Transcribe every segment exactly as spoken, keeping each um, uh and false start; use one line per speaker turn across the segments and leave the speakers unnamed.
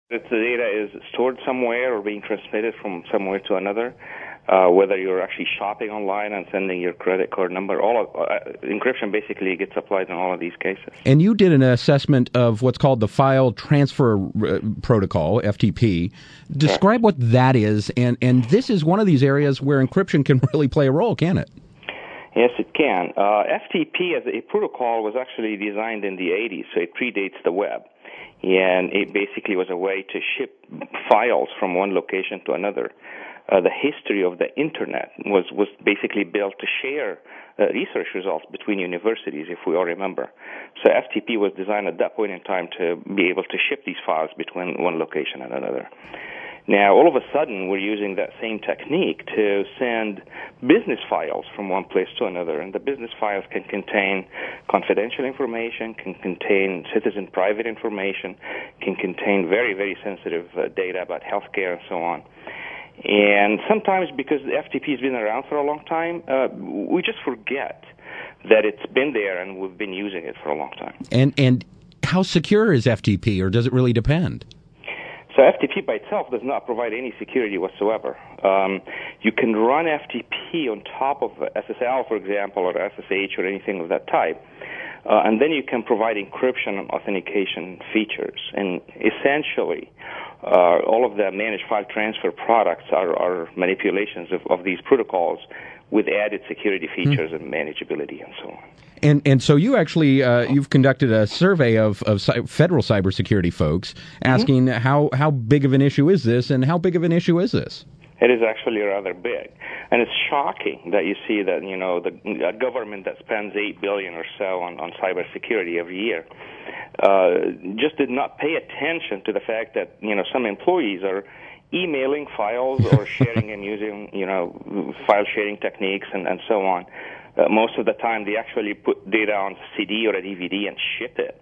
If the data is stored somewhere or being transmitted from somewhere to another, uh, whether you're actually shopping online and sending your credit card number, all of, uh, encryption basically gets applied in all of these cases.
And you did an assessment of what's called the File Transfer uh, Protocol, F T P. Describe what that is, and, and this is one of these areas where encryption can really play a role, can it?
Yes, it can. Uh, F T P as a protocol was actually designed in the eighties, so it predates the web. And it basically was a way to ship files from one location to another. Uh, the history of the Internet was, was basically built to share uh, research results between universities, if we all remember. So F T P was designed at that point in time to be able to ship these files between one location and another. Now, all of a sudden, we're using that same technique to send business files from one place to another, and the business files can contain confidential information, can contain citizen private information, can contain very, very sensitive uh, data about healthcare and so on. And sometimes, because the F T P has been around for a long time, uh, we just forget that it's been there and we've been using it for a long time.
And and how secure is F T P, or does it really depend?
So F T P by itself does not provide any security whatsoever. Um, you can run F T P on top of S S L, for example, or S S H or anything of that type, uh, and then you can provide encryption and authentication features. And essentially, uh, all of the managed file transfer products are, are manipulations of, of these protocols with added security features mm. and manageability and so on.
And and so you actually uh, you've conducted a survey of of cy- federal cybersecurity folks, asking mm-hmm. how how big of an issue is this, and how big of an issue is this?
It is actually rather big, and it's shocking that you see that you know the a government that spends eight billion or so on on cybersecurity every year uh, just did not pay attention to the fact that you know some employees are emailing files or sharing and using you know file sharing techniques and and so on. Uh, most of the time, they actually put data on C D or a D V D and ship it.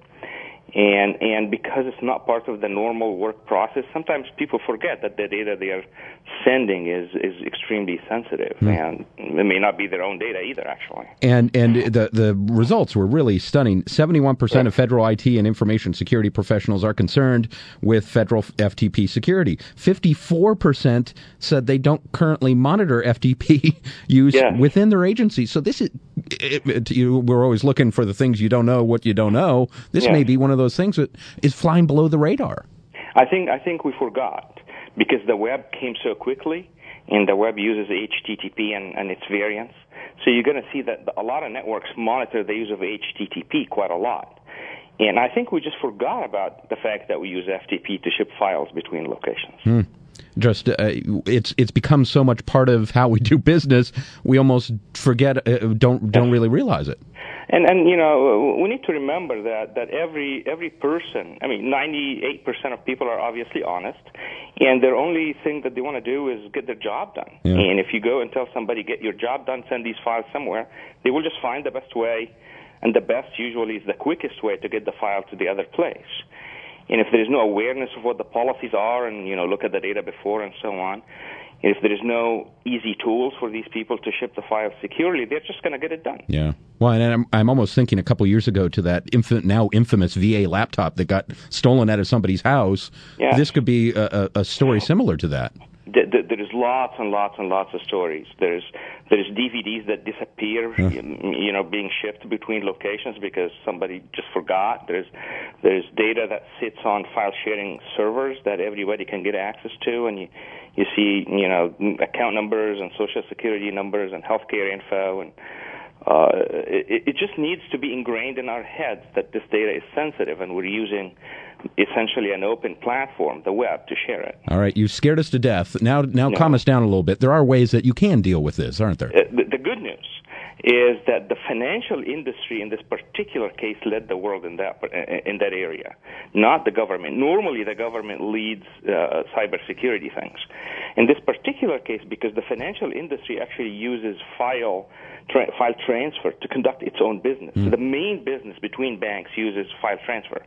And and because it's not part of the normal work process, sometimes people forget that the data they are sending is, is extremely sensitive, mm. and it may not be their own data either, actually.
And and the the results were really stunning. seventy-one percent right. of federal I T and information security professionals are concerned with federal F T P security. fifty-four percent said they don't currently monitor F T P use yes. within their agency. So this is, it, it, you, we're always looking for the things you don't know, what you don't know. This yes. may be one of those things that is flying below the radar.
I think I think we forgot because the web came so quickly, and the web uses H T T P and, and its variants. So you're going to see that a lot of networks monitor the use of H T T P quite a lot. And I think we just forgot about the fact that we use F T P to ship files between locations.
Hmm. Just uh, it's it's become so much part of how we do business, we almost forget, uh, don't don't really realize it.
And and you know we need to remember that, that every every person, I mean, ninety-eight percent of people are obviously honest, and their only thing that they want to do is get their job done. Yeah. And if you go and tell somebody get your job done, send these files somewhere, they will just find the best way, and the best usually is the quickest way to get the file to the other place. And if there is no awareness of what the policies are, and you know look at the data before and so on, if there is no easy tools for these people to ship the files securely, they're just going to get it done.
Yeah. Well, and I'm, I'm almost thinking a couple years ago to that infant, now infamous V A laptop that got stolen out of somebody's house. Yeah. This could be a, a story similar to that.
There is lots and lots and lots of stories. There's there's D V Ds that disappear, huh. you know, being shipped between locations because somebody just forgot. There's there's data that sits on file sharing servers that everybody can get access to, and you you see you know account numbers and social security numbers and healthcare info, and uh, it, it just needs to be ingrained in our heads that this data is sensitive, and we're using essentially an open platform, the web, to share it.
All right, you scared us to death. Now, now, no. calm us down a little bit. There are ways that you can deal with this, aren't there?
Uh, the, the good news is that the financial industry in this particular case led the world in that in that area, not the government. Normally, the government leads uh, cybersecurity things. In this particular case, because the financial industry actually uses file tra- file transfer to conduct its own business. Mm. So the main business between banks uses file transfer.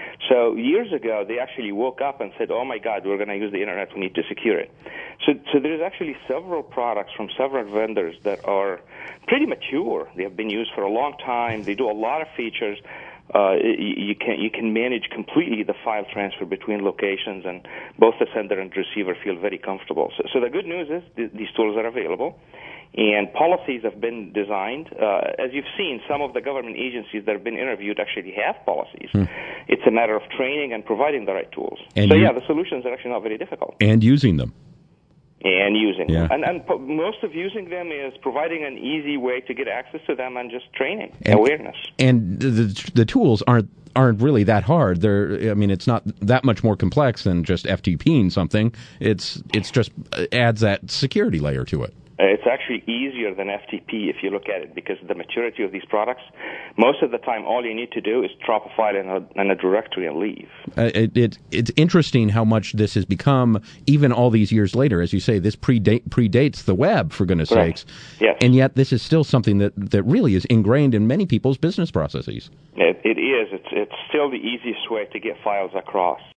So years ago, they actually woke up and said, oh, my God, we're going to use the Internet. We need to secure it. So, so there's actually several products from several vendors that are pretty mature. They have been used for a long time. They do a lot of features, uh, you, you can you can manage completely the file transfer between locations, and both the sender and receiver feel very comfortable. So, so the good news is th- these tools are available, and policies have been designed. Uh, as you've seen, some of the government agencies that have been interviewed actually have policies. Hmm. It's a matter of training and providing the right tools. And so, you, yeah, the solutions are actually not very difficult.
And using them.
And using
yeah.
them. And, and po- most of using them is providing an easy way to get access to them and just training,
and,
awareness.
And the, the tools aren't aren't really that hard. They're, I mean, it's not that much more complex than just F T P-ing something. It's it's just adds that security layer to it.
It's actually easier than F T P if you look at it, because the maturity of these products, most of the time all you need to do is drop a file in a, in a directory and leave.
Uh, it, it, it's interesting how much this has become, even all these years later. As you say, this predate, predates the web, for goodness
Correct.
sakes.
Yes.
And yet this is still something that, that really is ingrained in many people's business processes.
It, it is. It's, it's still the easiest way to get files across.